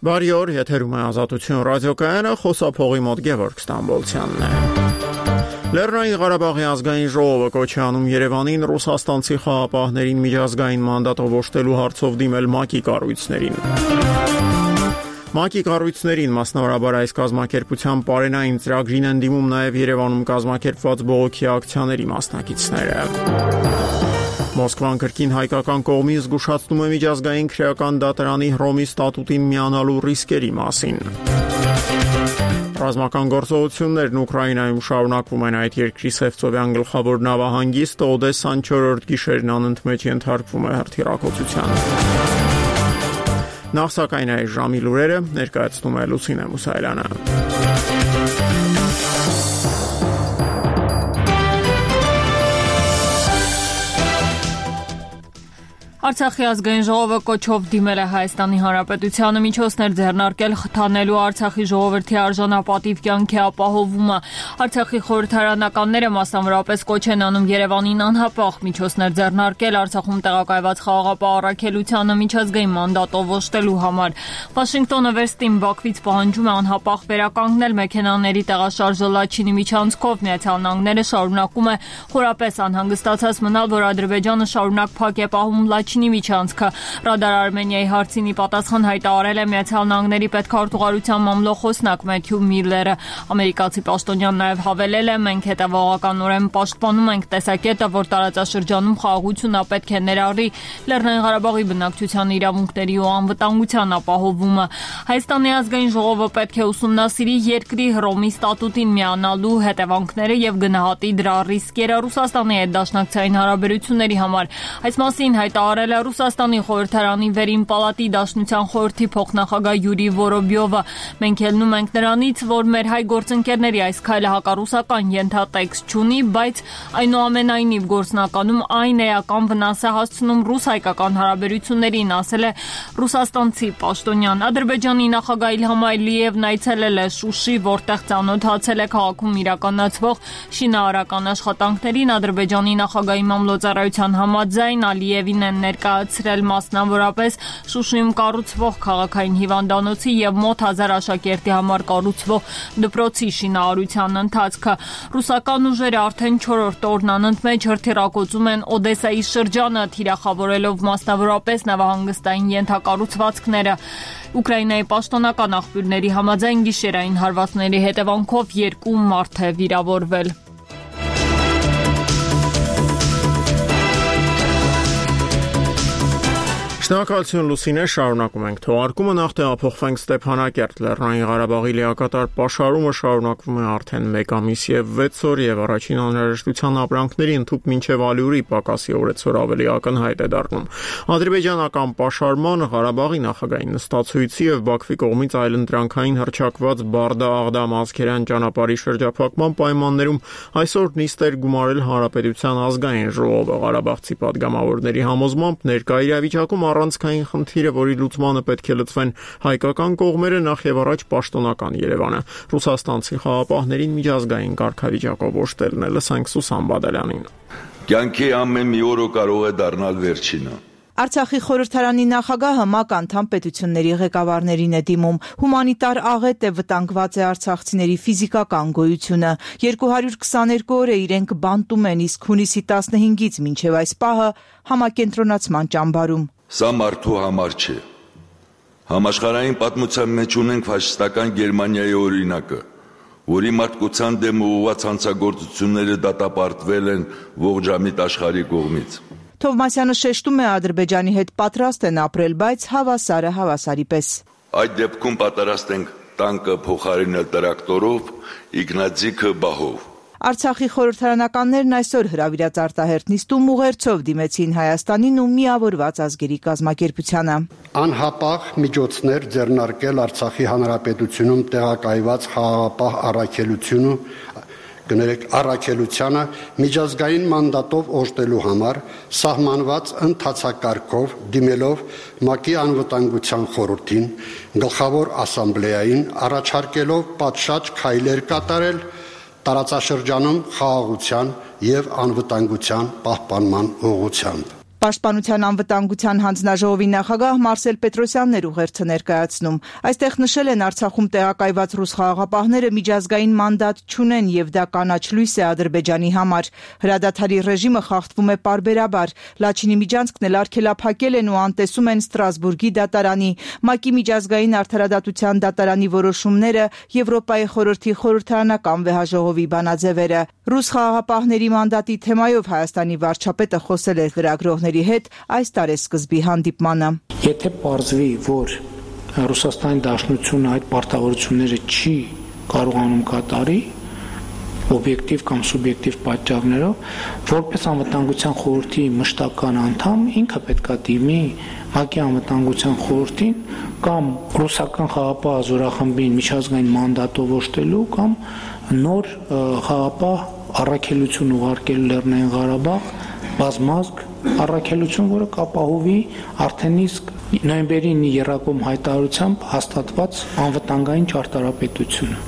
Բարի օր, եթերում է Ազատություն ռադիոկայանը, խոսափողի մոտ Գևորգ Ստամբոլցյանն է։ Լեռնային Ղարաբաղի ազգային ժողովը կոչ է անում Երևանին ռուսաստանցի խաղապահներին միջազգային մանդատով օժտելու հարցով դիմել ՄԱԿ-ի կառույցներին։ ՄԱԿ-ի կառույցներին, մասնավորաբար այս կազմակերպության պարենային ծրագրին են դիմում նաև Երևանում կազմակերպված բողոքի ակցիաների մասնակիցները։ Մոսկվան կրկին հայկական կողմից զգուշացնում է միջազգային քրեական դատարանի Հռոմի ստատուտին միանալու ռիսկերի մասին։ Ռազմական գործողություններն Ուկրաինայում շարունակվում են, այդ երկրի Սևծովյան գլխավոր նավահանգիստը Օդեսան 4-րդ գիշերն անընդմեջ ենթարկվում է հրթիռակոծության։ Նախ սակայն այս ժամի լուրերը ներկայացնում է Լուսինե Մուսայելյանը։ Արցախի ազգային ժողովը կոչով դիմել է Հայաստանի Հանրապետությանը միջոցներ ձեռնարկել խթանելու Արցախի ժողովրդի արժանապատիվ կյանքի ապահովումը։ Արցախի խորհրդարանականները մասնավորապես կոչ են անում Երևանին անհապաղ միջոցներ ձեռնարկել Արցախում տեղակայված խաղաղապահ առաքելությանը միջազգային մանդատով օժտելու համար։ Վաշինգտոնը վերստին Բաքվից պահանջում է անհապաղ վերականգնել մեքենաների տեղաշարժը Լաչինի միջանցքով։ Միացյալ Նահանգները շարունակում է խորապես անհանգստացած մնալ, որ Ադրբեջանը շարունակ փակ է պահում Լաչինի միջանցքը։ Ռադար Արմենիայի հարցին պատասխան հայտարարել է Միացյալ Նահանգների պետքարտուղարության մամլոխոսնակ Մեթյու Միլլերը։ Ամերիկացի պաշտոնյան նաև հավելել է. «Մենք հետևողականորեն պաշտպանում ենք տեսակետը, որ տարածաշրջանում խաղաղությունը պետք է ներառի Լեռնային Ղարաբաղի բնակչության իրավունքների ու անվտանգության ապահովումը»։ Հայաստանի ազգային ժողովը պետք է ուսումնասիրի երկրի Հռոմի ստատուտին միանալու հետևանքները եւ գնահատի դրա ռիսկերը Ռուսաստանի հետ դաշնակցային հարաբերությունների համար։ Այս մասին հայտարարել է Ռուսաստանի խորհրդարանի վերին պալատի դաշնության խորհրդի փոխնախագահ Յուրի Վորոբյովը։ «Մենք ելնում ենք նրանից, որ մեր հայ գործընկերների այս քայլը հակառուսական ենթատեքստ չունի, բայց այնուամենայնիվ գործնականում այն էական վնաս է հասցնում ռուս-հայկական հարաբերություններին», ասել է ռուսաստանցի պաշտոնյան։ Ադրբեջանի նախագահ Իլհամ Ալիևն այցելել է Շուշի, որտեղ ծանոթացել է քաղաքում իրականացվող շինարարական աշխատանքներին։ Ադրբեջանի նախագահի մամլոյցարայության համաձայն Ալիևին են ներկայացրել մասնավորապես Շուշիում կառուցվող քաղաքային հիվանդանոցի եւ մոտ 1000 աշակերտի համար կառուցվող դպրոցի շինարարության ընթացքը։ Ռուսական ուժերը արդեն 4-րդ օրն անընդմեջ հրթիռակոծում են Օդեսայի շրջանը, թիրախավորելով մասնավորապես նավահանգստային ենթակառուցվածքները։ Ուկրաինայի պաշտոնական աղբյուրների համաձայն գիշերային հարվածների հետևանքով 2 մարդ է վիրավորվել։ Շնորհակալություն Լուսինե, շարունակում ենք թողարկումը, նախ տեղափոխվենք Ստեփանակերտ։ Լեռնային Ղարաբաղի լիակատար պաշարումը շարունակվում է արդեն 1 ամիս եւ 6 օր եւ առաջին անհրաժեշտության ապրանքների ընդհուպ մինչեւ ալյուրի պակասի օրեցօր ավելի ակնհայտ է դառնում։ Ադրբեջանական պաշարման, Ղարաբաղի նախագահի նստացույցի եւ Բաքվի կողմից այլընտրանքային հռչակված Բարդա-Աղդամ ազգերան ճանապարհի շրջափակման պայմաններում այսօր նիստ էր գումարել Հանրապետության ազգային ժողովը։ Ղարաբաղցի падգամավորների համոզմամբ ներկա իրավիճակում առանցքային խնդիրը, որի լուծմանը պետք է լծվեն հայկական կողմերը, նախ եւ առաջ պաշտոնական Երևանը։ Ռուսաստանցի խաղապահներին միջազգային կարգավիճակով օժտելն է։ Լսենք Սուսան Բադալյանին։ Կյանքի ամեն մի օրը կարող է դառնալ վերջինը։ Արցախի խորհրդարանի նախագահը ՄԱԿ անդամ պետությունների ղեկավարներին է դիմում։ Հումանիտար աղետ է, վտանգված է արցախցիների ֆիզիկական գոյությունը։ 222 օր է իրենք բանտում են, իսկ հունիսի 15-ից մինչև այս պահը համակենտրոնացման ճամբարում։ Սա մարդու համար չէ։ Համաշխարհային պատմության մեջ ունենք ֆաշիստական Գերմանիայի օրինակը, որի մարդկության դեմ ուղղված հանցագործությունները դատապարտվել են ողջամիտ աշխարհի կողմից։ Թովմասյանը շեշտում է, Ադրբեջանի հետ պատրաստ են ապրել, բայց հավասարը հավասարի պես։ Այդ դեպքում պատրաստ ենք տանկը փոխարինել տրակտորով, իգնատζիկը բահով։ Արցախի խորհրդարանականներն այսօր հրավիրած արտահերթ նիստում ուղերձով դիմեցին Հայաստանին ու Միավորված ազգերի կազմակերպությանը։ Անհապաղ միջոցներ ձեռնարկել Արցախի հանրապետությունում տեղակայված խաղաղապահ առաքելությանը միջազգային մանդատով օժտելու համար սահմանված ընթացակարգով դիմելով ՄԱԿ-ի անվտանգության խորհրդին, գլխավոր ասամբլեային առաջարկելով պատշաճ քայլեր կատարել տարածաշրջանում խաղաղության եւ անվտանգության պահպանման ուղղությամբ։ Պաշտպանության անվտանգության հանձնաժողովի նախագահ Մարսել Պետրոսյանն էր ուղերձը ներկայացնում։ Այստեղ նշել են Արցախում տեղակայված ռուս խաղաղապահները միջազգային մանդատ չունեն եւ դա կանաչ լույս է Ադրբեջանի համար։ Հրադադարի ռեժիմը խախտվում է պարբերաբար։ Լաչինի Միջանցքն էլ արգելափակել են ու անտեսում են Ստրասբուրգի դատարանի, ՄԱԿ-ի միջազգային արդարադատության դատարանի որոշումները, Եվրոպայի խորհրդի խորհրդարանական վեհաժողովի բանաձևերը։ Ռուս խաղաղապահների մանդատի թեմայով Հայաստանի վարչապետը խոսել էր լրագրողների հետ այս տարեսկզբի հանդիպմանը։ Եթե պարզվի, որ Ռուսաստանի Դաշնությունը այդ պարտավորությունները չի կարողանում կատարի, օբյեկտիվ կամ սուբյեկտիվ պատճառներով, որպես անվտանգության խորհրդի մշտական անդամ ինքը պետքա դիմի ՄԱԿ-ի անվտանգության խորհրդին կամ ռուսական խաղաղապահ զորախմբին միջազգային մանդատով օժտելու կամ նոր խաղաղապահ առաքելություն ուղարկելու Լեռնային Ղարաբաղ բազմազգ առաքելություն, որը կապահովի արդեն իսկ նոյեմբերի 9-ի եռակոմ հայտարարությամբ հաստատված անվտանգային ճարտարապետությունը։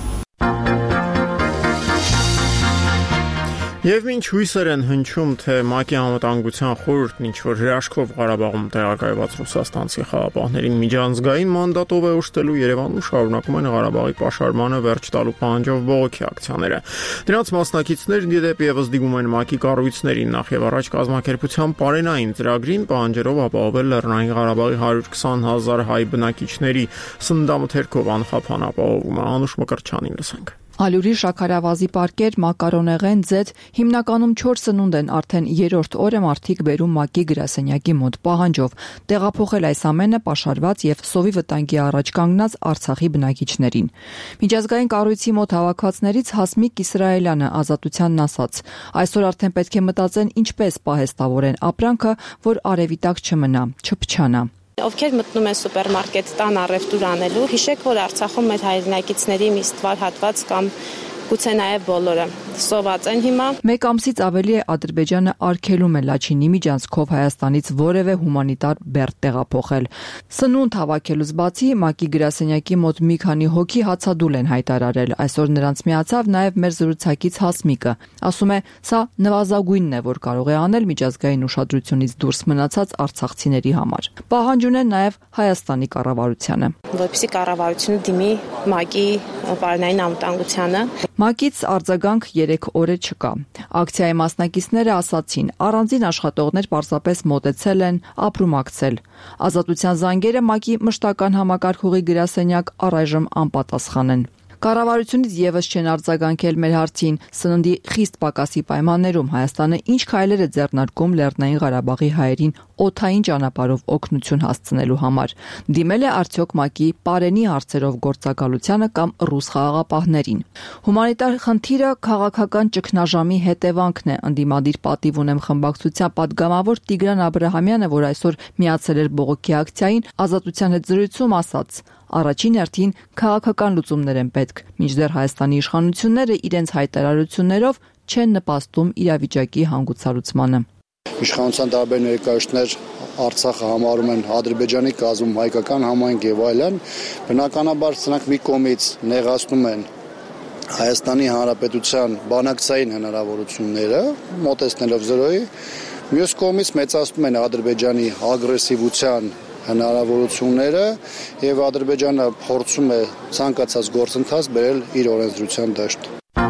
Եվ ինչ հույսեր են հնչում, թե ՄԱԿ-ի անվտանգության խորհուրդն ինչ-որ հրաշքով Ղարաբաղում տեղակայված ռուսաստանցի խաղաղապահներին միջազգային մանդատով է օժտելու, Երևանում շարունակում են Ղարաբաղի պաշարմանը վերջ տալու պահանջով բողոքի ակցիաները։ Դրանց մասնակիցներն դեպի եւս դիմում են ՄԱԿ-ի կառույցներին, նախ եւ առաջ կազմակերպության պարենային ծրագրին պահանջելով ապահովել Լեռնային Ղարաբաղի 120,000 հայ բնակիչների սննդամթերքով անխափան ապահովումը։ Անուշ Մկրտչյանին լսենք։ Ալյուրի շաքարավազի պարկեր, մակարոնեղեն, ձեթ, հիմնականում 4 սնունդ են արդեն 3-րդ օրը մարդիկ բերում ՄԱԿ-ի գրասենյակի մոտ պահանջով տեղափոխել այս ամենը պաշարված եւ սովի վտանգի առաջ կանգնած Արցախի բնակիչներին։ Միջազգային կառույցի մոտ հավաքվածներից Հասմիկ Իսրայելյանը Ազատությանն ասաց. այսօր արդեն պետք է մտածեն ինչպես պահեստավորեն ապրանքը, որ արևի տակ չմնա, չփչանա։ Ովքեր մտնում են սուպերմարկետ տան առևտուր անելու, հիշեք, որ Արցախում մեր հայրենակիցների մի ստվար հատված կամ գուցե նաև բոլորը սոված են հիմա։ Մեկ ամսից ավելի է Ադրբեջանը արգելում է Լաչինի միջանցքով Հայաստանից որևէ հումանիտար բեռ տեղափոխել։ Սնունդ հավաքելուց բացի ՄԱԿ-ի գրասենյակի մոտ մի քանի հոգի հացադուլ են հայտարարել։ Այսօր նրանց միացավ նաև մեր զրուցակից Հասմիկը։ Ասում է, սա նվազագույնն է, որ կարող է անել միջազգային ուշադրությունից դուրս մնացած արցախցիների համար։ Պահանջ ունեն նաև Հայաստանի կառավարությանը, որպեսզի կառավարությունը դիմի ՄԱԿ-ի պարենային անվտանգությանը։ ՄԱԿ-ից արձագանք 3 օրը չկա։ Ակցիայի մասնակիցները ասացին, առանձին աշխատողներ պարզապես մոտեցել են ապրումակցել։ Ազատության զանգերը ՄԱԿ-ի մշտական համակարգողի գրասենյակ առայժմ անպատասխան են։ Կառավարությունից եւս չեն արձագանքել մեր հարցին սննդի խիստ պակասի պայմաններում Հայաստանը ինչ քայլեր է ձեռնարկում Լեռնային Ղարաբաղի հայերին օդային ճանապարհով օգնություն հասցնելու համար։ Դիմել է արդյոք ՄԱԿ-ի պարենի հարցերով գործակալությանը կամ ռուս խաղաղապահներին։ Հումանիտար խնդիրը քաղաքական ճգնաժամի հետևանքն է, ընդդիմադիր պատիվ ունեմ խմբակցության падգամավոր Տիգրան Աբրահամյանը, որ այսօր միացել էր բողոքի ակցիային, Ազատության հետ զրույցում ասաց. Առաջին հերթին քաղաքական լուծումներ են պետք, մինչդեռ Հայաստանի իշխանությունները իրենց հայտարարություններով չեն նպաստում իրավիճակի հանգուցալուծմանը։ Իշխանության տարբեր ներկայացուցիչներ Արցախը համարում են Ադրբեջանի կազմում հայկական համայնք եւ այլն, բնականաբար սրանք մի կողմից նեղացնում են Հայաստանի Հանրապետության բանակցային հնարավորությունները, մոտեցնելով 0-ի, մյուս կողմից մեծացնում են Ադրբեջանի ագրեսիվության հնարավորությունները եւ Ադրբեջանը փորձում է ցանկացած գործընթաց բերել իր օրենսդրության դաշտ։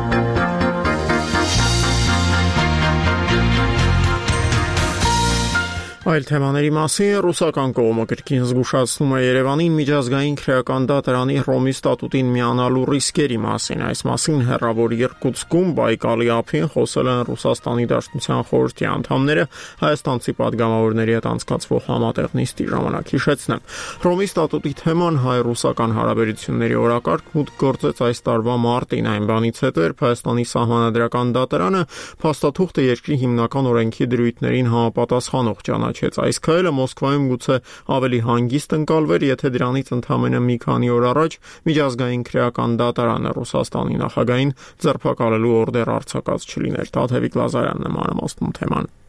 Այլ թեմաների մասին ռուսական կողմը կրկին զգուշացնում է Երևանին միջազգային քրեական դատարանի Ռոմի ստատուտին միանալու ռիսկերի մասին։ Այս մասին հեռավոր Իրկուտսկում Բայկալի ափին խոսել են Ռուսաստանի Դաշնության խորհրդի անդամները հայաստանցի падգամավորների հետ անցկացվող համատեղ նիստի ժամանակ։ Հիշեցնեմ, Ռոմի ստատուտի թեման հայ-ռուսական հարաբերությունների օրակարգ մուտք գործեց այս տարվա մարտին, այն բանից հետո երբ Հայաստանի սահմանադրական դատարանը փաստաթուղթը երկրի հիմնական օրենքի դրույթներին համապատասխանող ճանաչեց։ Այս քայլը Մոսկվայում գուցե ավելի հանգիստ ընկալվեր, եթե դրանից ընդամենը մի քանի օր առաջ միջազգային քրեական դատարանը Ռուսաստանի նախագահին ձերբակալելու օրդեր արձակած չլիներ։ Տաթևիկ Լազարյանն է մանրամասնում թեման։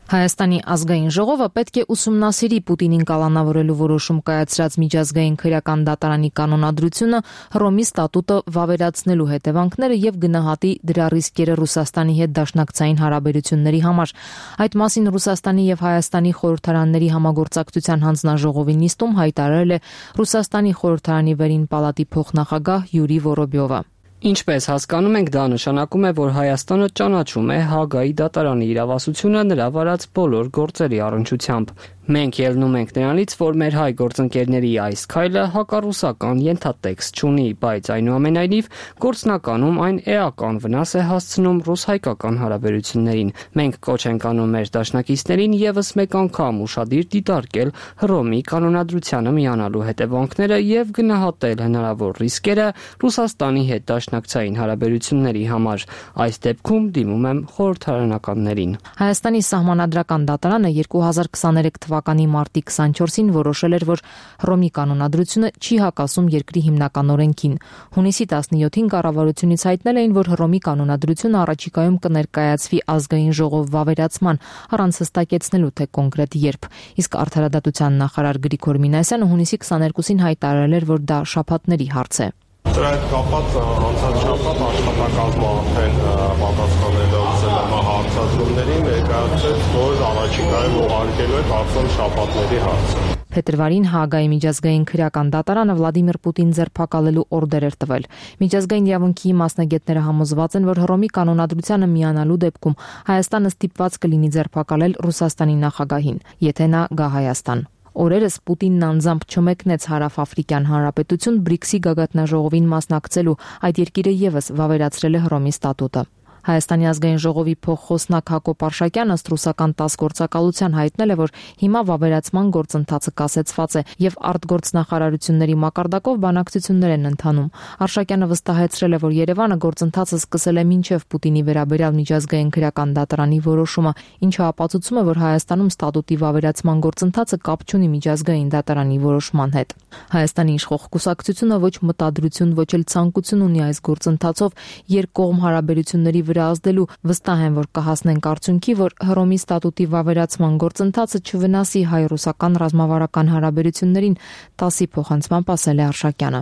Հայաստանի ազգային ժողովը պետք է ուսումնասիրի Պուտինին կալանավորելու որոշում կայացրած միջազգային քրեական դատարանի կանոնադրությունը, Հռոմի ստատուտը վավերացնելու հետևանքները եւ գնահատի դրա ռիսկերը Ռուսաստանի հետ դաշնակցային հարաբերությունների համար։ Այդ մասին Ռուսաստանի եւ Հայաստանի խորհրդարանների համագործակցության հանձնաժողովի նիստում հայտարարել է Ռուսաստանի խորհրդարանի վերին պալատի փոխնախագահ Յուրի Վորոբյովը։ Ինչպես հասկանում ենք, դա նշանակում է, որ Հայաստանը ճանաչում է Հաագայի դատարանի իրավասությունը նրա վարած բոլոր գործերի առնչությամբ։ Մենք ելնում ենք նրանից, որ մեր հայ գործընկերների այս քայլը հակառուսական ենթատեքստ չունի, բայց այնուամենայնիվ գործնականում այն էական վնաս է հասցնում ռուս-հայկական հարաբերություններին։ Մենք կոչ ենք անում մեր դաշնակիցներին եւս մեկ անգամ ուշադիր դիտարկել Հռոմի կանոնադրությանը միանալու հետևանքները եւ գնահատել հնարավոր ռիսկերը Ռուսաստանի հետ դաշնակցային հարաբերությունների համար։ Այս դեպքում դիմում եմ խորհրդարանականներին։ Հայաստանի սահմանադրական դատարանը 2023 թվականի մարտի 24-ին որոշել էր, որ Հռոմի կանոնադրությունը չի հակասում երկրի հիմնական օրենքին։ Հունիսի 17-ին կառավարությունից հայտնել էին, որ Հռոմի կանոնադրությունը առաջիկայում կներկայացվի ազգային ժողով վավերացման, առանց հստակեցնելու թե կոնկրետ երբ։ Իսկ արդարադատության նախարար Գրիգոր Մինասյանը հունիսի 22-ին հայտարարել էր, որ դա շաբաթների հարց է։ Դրա հետ կապված անցած շաբաթ աշխատակազմը արդեն պատասխանելով ԶԼՄ հարցադրումներին ներկայացրեց, որ առաջիկայում ուղարկելու է կարծում շաբաթների հարցը։ Փետրվարին Հաագայի միջազգային քրեական դատարանը Վլադիմիր Պուտին ձերբակալելու օրդեր էր տվել։ Միջազգային իրավունքի մասնագետները համոզված են, որ Հռոմի կանոնադրությանը միանալու դեպքում Հայաստանը ստիպված կլինի ձերբակալել Ռուսաստանի նախագահին, եթե նա գա Հայաստան։ Օրերս Պուտինն անձամբ չմեկնեց Հարավ-Աֆրիկյան Հանրապետություն BRICS-ի գագաթնաժողովին մասնակցելու, այդ երկիրը եւս վավերացրել է Հռոմի ստատուտը։ Հայաստանի ազգային ժողովի փոխխոսնակ Հակոբ Արշակյանը ըստ ռուսական ՏԱՍՍ գործակալության հայտնել է, որ հիմա վավերացման գործընթացը կասեցված է եւ արտգործնախարարությունների մակարդակով բանակցություններ են ընթանում։ Արշակյանը վստահեցրել է, որ Երևանը գործընթացը սկսել է մինչեւ Պուտինի վերաբերյալ միջազգային քրեական դատարանի որոշումը, ինչը ապացուցում է, որ Հայաստանում ստատուտի վավերացման գործընթացը կապ չունի միջազգային դատարանի որոշման հետ։ Հայաստանի իշխող կուսակցությունը ոչ մտադրություն, ոչ էլ ցանկություն ունի այս գործընթացով երկկողմ հարաբերությունների վրա ազդելու, վստահ են, որ կհասնենք արդյունքի, որ Հռոմի ստատուտի վավերացման գործընթացը չվնասի հայ-ռուսական ռազմավարական հարաբերություններին, ՏԱՍՍ-ի փոխանցմամբ ասել է Արշակյանը։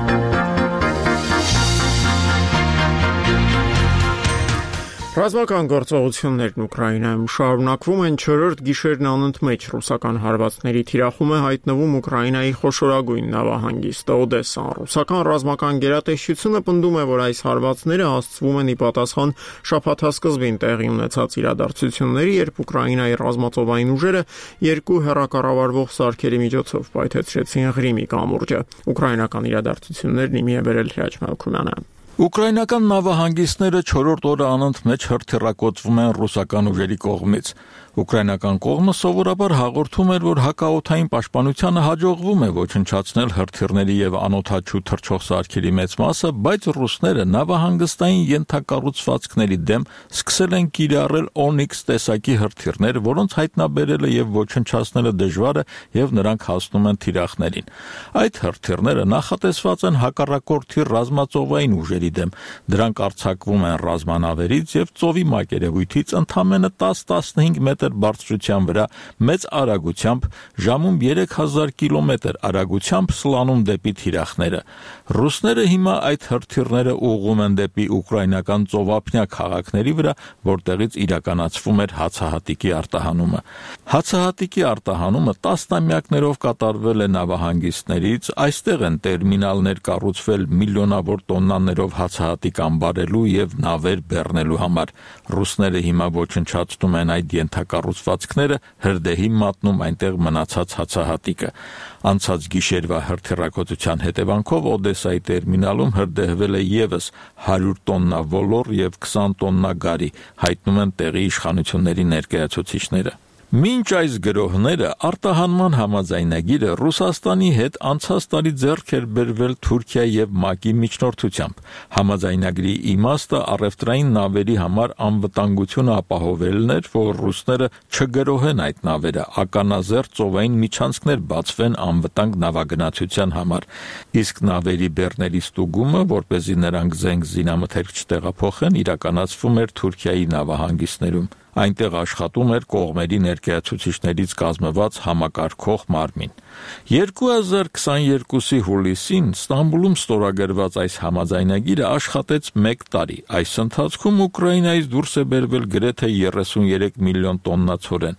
Ռազմական գործողություններն Ուկրաինայում շարունակվում են, չորրորդ գիշերն անընդմեջ ռուսական հարվածների թիրախում է հայտնվում Ուկրաինայի խոշորագույն նավահանգիստը Օդեսան։ Ռուսական ռազմական գերատեսչությունը պնդում է, որ այս հարվածները հասցվում են ի պատասխան շաբաթասկզբին տեղի ունեցած իրադարձությունների, երբ Ուկրաինայի ռազմածովային ուժերը երկու հեռակառավարվող սարքերի միջոցով պայթեցրեցին Ղրիմի կամուրջը։ Ուկրաինական իրադարձություններն իմի է վերել Հրաչ Մալքումյանը։ Ուկրաինական նավահանգիստները 4-րդ օրը անընդմեջ հրթիռակոծվում են ռուսական ուժերի կողմից։ Ուկրաինական կողմը սովորաբար հաղորդում էր, որ հակաօդային պաշտպանությանը հաջողվում է ոչնչացնել հրթիռների եւ անօդաչու թռչող սարքերի մեծ մասը, բայց ռուսները նավահանգստային ենթակառուցվածքների դեմ սկսել են կիրառել Օնիքս տեսակի հրթիռներ, որոնց հայտնաբերելը եւ ոչնչացնելը դժվար է եւ նրանք հասնում են թիրախներին։ Այդ հրթիռները նախատեսված են հակառակորդի ռազմածովային ուժերի դեմ։ Դրանք արձակվում են ռազմանավերից եւ ծովի մակերևույթից ընդամենը 10-15 մետր բարձրության վրա մեծ արագությամբ ժամում 3000 կիլոմետր արագությամբ սլանում դեպի թիրախները։ Ռուսները հիմա այդ հրթիռները ուղղում են դեպի ուկրաինական ծովափնյա քաղաքների վրա, որտեղից իրականացվում էր հացահատիկի արտահանումը։ Հացահատիկի արտահանումը տասնամյակներով կատարվել է նավահանգիստներից, այստեղ են տերմինալներ կառուցվել միլիոնավոր տոննաներով հացահատիկ ամբարելու եւ նավեր բեռնելու համար։ Ռուսները հիմա ոչնչացնում են այդ ենթակառուցվածքները, հրդեհի մատնում այնտեղ մնացած հացահատիկը։ Անցած գիշերվա հրթիռակոծության հետևանքով Օդեսայի տերմինալում հրդեհվել է եւս 100 տոննա ոլոր եւ 20 տոննա գարի, հայտնում են տեղի իշխանությունների ներկայացուցիչները։ Մինչ այս գրոհները արտահանման համաձայնագիրը Ռուսաստանի հետ անցած տարի ձեռք էր բերվել Թուրքիայի եւ ՄԱԿ-ի միջնորդությամբ։ Համաձայնագրի իմաստը առևտրային նավերի համար անվտանգությունը ապահովելն էր, որ ռուսները չգրոհեն այդ նավերը, ականազերծ ծովային միջանցքներ բացվեն անվտանգ նավագնացության համար։ Իսկ նավերի բեռների ստուգումը, որպեսզի նրանք զենք զինամթերք չտեղափոխեն, իրականացվում էր Թուրքիայի նավահանգիստներում։ Այնտեղ աշխատում էր կողմերի ներկայացուցիչներից կազմված համակարգող մարմին։ 2022-ի հուլիսին Ստամբուլում ստորագրված այս համաձայնագիրը աշխատեց 1 տարի։ Այս ընթացքում Ուկրաինայից դուրս է բերվել գրեթե 33 միլիոն տոննա ցորեն։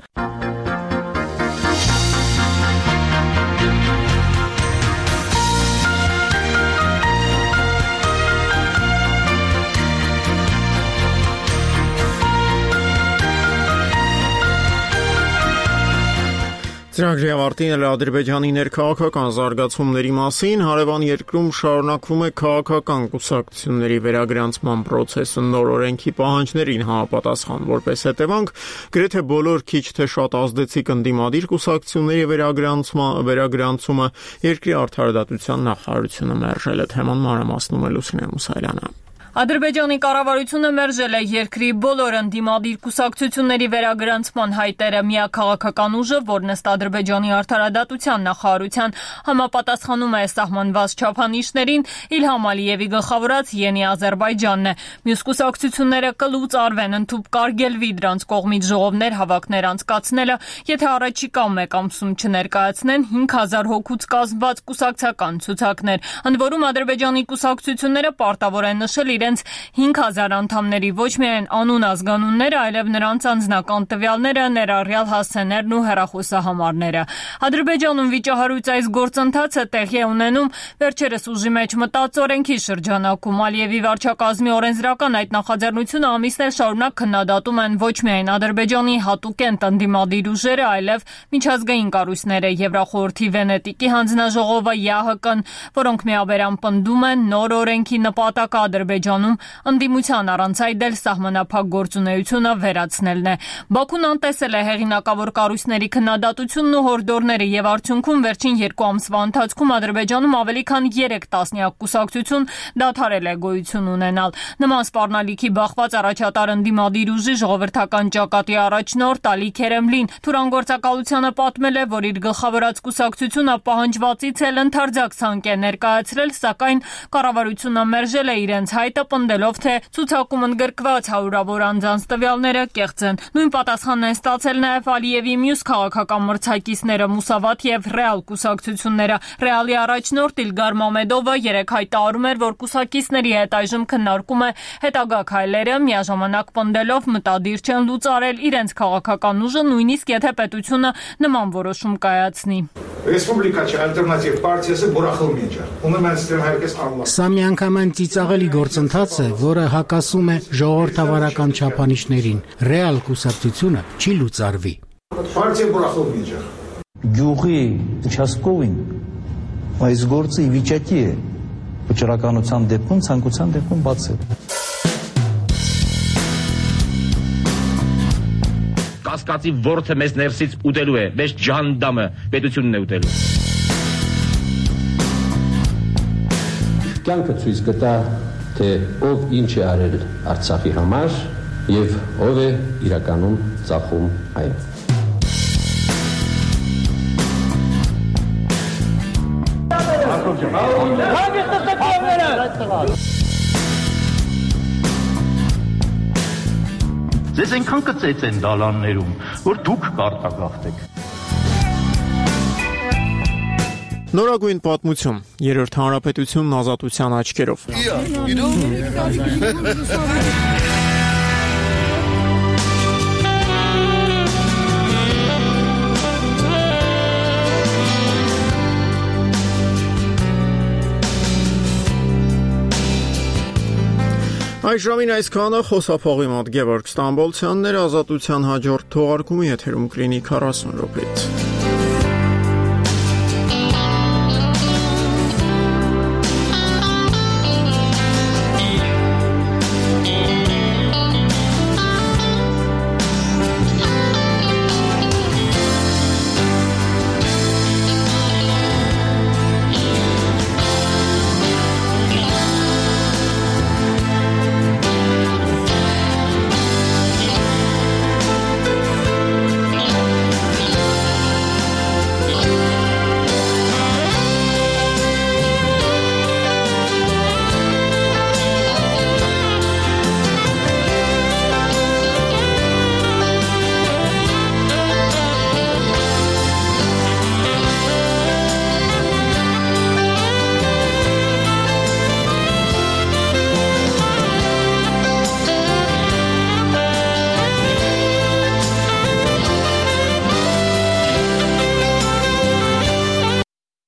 Ծրագրի ավարտին Ադրբեջանի ներքաղաքական զարգացումների մասին հարևան երկրում շարունակվում է քաղաքական կուսակցությունների վերագրանցման process-ը նոր օրենքի պահանջներին համապատասխան, որպես հետևանք գրեթե բոլոր քիչ թե շատ ազդեցիկ ընդդիմադիր կուսակցությունների վերագրանցումը երկրի արդարադատության նախարարությունը մերժել է։ Թեման մանրամասնում է Լուսինե Մուսայելյանը։ Ադրբեջանի կառավարությունը մերժել է երկրի բոլոր ընդդիմադիր կուսակցությունների վերագրանցման հայտերը։ Միաքաղաքական ուժը, որն ըստ Ադրբեջանի արդարադատության նախարարության համապատասխանում է սահմանված չափանիշներին, Իլհամ Ալիևի գլխավորած Յենի Ադրբեջանն է։ Մյուս կուսակցությունները կլուծարվեն, ընդཐུպ կարգելվի դրանց կողմից ժողովներ հավաքներ անցկացնելը, եթե առաջիկա 1 ամսում չներկայացնեն 5000 հոգուց կազմված կուսակցական ցուցակներ։ Ընդ որում Ադրբեջանի կուսակցությունները պարտավոր են նշել իրենց 5000 անդամների ոչ միայն անուն ազգանունները, այլև նրանց անձնական տվյալները, ներառյալ հասցեներն ու հեռախոսահամարները։ Ադրբեջանում վիճահարույց այս գործընթացը տեղի է ունենում վերջերս ուժի մեջ մտած օրենքի շրջանակում։ Ալիևի վարչակազմի օրենսդրական այդ նախաձեռնությունը ամիսներ շարունակ քննադատում են ոչ միայն Ադրբեջանի հատուկենտ ընդդիմադիր ուժերը, այլև միջազգային կառույցները, Եվրախորհրդի Վենետիկի հանձնաժողովը, ԵԱՀԿ-ն, որոնք միաբերան պնդում են նոր օրենքի նպատակը Ադրբեջանում ընդդիմության առանց այդել սահմանափակ գործունեությունը վերացնելն է։ Բաքուն անտեսել է հեղինակավոր կառույցների քննադատությունն ու հորդորները եւ արդյունքում վերջին 2 ամսվա ընթացքում Ադրբեջանում ավելի քան 3 տասնյակ կուսակցություն դադարել է գոյություն ունենալ։ Նման սպառնալիքի բախված առաջատար ընդդիմադիր ուժի ժողովրդական ճակատի առաջնորդ Ալի Քերեմլին թուրանգործակալությանը պատմել է, որ իր գլխավորած կուսակցությունը պահանջվածից էլ ընդարձակ ցանկ է ներկայացրել, սակայն կառավարությունը մերժել է իրենց հայտը, պնդելով, թե ցուցակում ընդգրկված հարյուրավոր անձանց տվյալները կեղծ են։ Նույն պատասխանն են ստացել նաև Ալիևի մյուս քաղաքական մրցակիցները Մուսավաթ եւ Ռեալ կուսակցությունները։ Ռեալի առաջնորդ Իլգար Մամեդովը երեկ հայտարարում էր, որ կուսակիցների հետ այժմ քննարկում է հետագա քայլերը, միաժամանակ պնդելով մտադիր չեն լուծարել իրենց քաղաքական ուժը, նույնիսկ եթե պետությունը նման որոշում կայացնի։ Ռեսպուբլիկաչի ալտերնատիվ պարտիası բուրախում է ջա։ Ում եմ ստեմ հայկես Allah։ Սա միանգամայն ծիծաղելի գործընթաց է, որը հակասում է ժողովրդավարական չափանիշներին։ Ռեալ կուսակցությունը չի լուծարվի։ Պարտիա բուրախում է ջա։ Գյուղի участковին այս գործը ի վիճակի է վճռականության դեպքում, ցանկության դեպքում բացել։ Կասկածի ворթը մեզ ներսից ուտելու է, մեզ ջանդամը պետությունն է ուտելու։ Կյանքը ցույց կտա, թե ով ինչ է արել Արցախի համար եւ ով է իրականում ծախում այն։ Ձեզ այնքան կծեց են դալաններում, որ դուք կարտագաղթեք։ Նորագույն պատմություն, Երրորդ հանրապետությունն ազատության աչքերով։ Այս ժամին այսքանը խոսափողի մոտ Գևորգ Ստամբոլցյանն էր, ազատության հաջորդ թողարկումի եթերում կլինի 40 րոպեից։